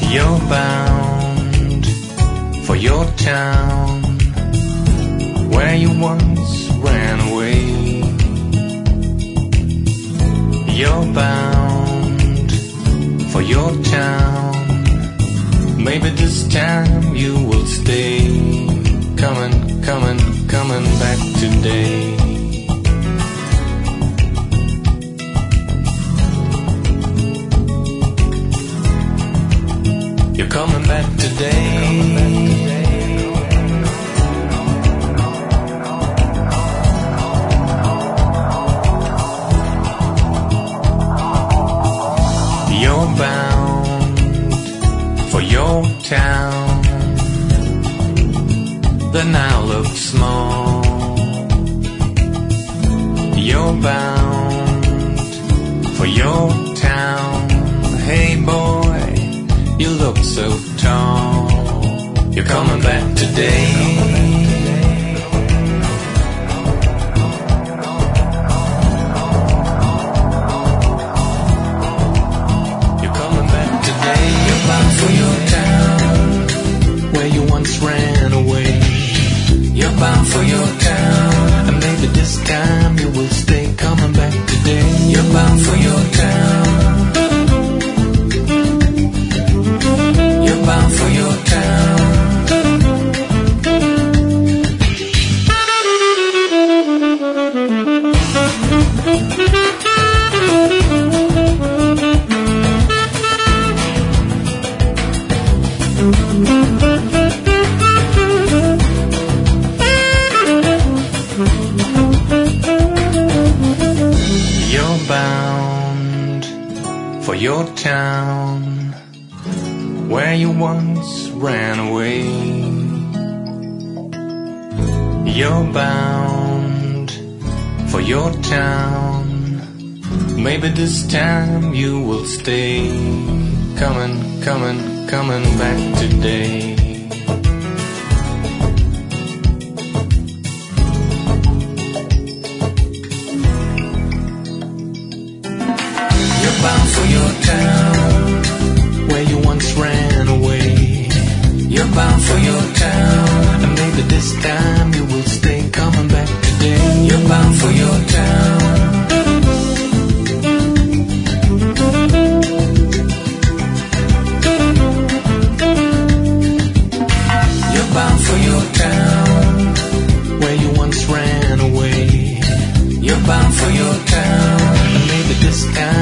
You're bound for your town, where you once ran away. You're bound for your town, maybe this time you will stay. Coming back today. You're coming back today. You're bound for your town that now looks small. You're bound for your town. Hey boy, you look so tall. You're coming back today. You're coming back today. You're bound for your town, where you once ran away. You're bound for your town, and maybe this time you will stay. Coming back today. You're bound for your town. You're bound for your town. You're bound for your town, where you once ran away. You're bound for your town, maybe this time you will stay. Coming back today. You're bound for your town, where you once ran away. You're bound for your town, and maybe this time you will stay. Coming back today. You're bound for your town. You're bound for your town, where you once ran away. You're bound for your town, and maybe this time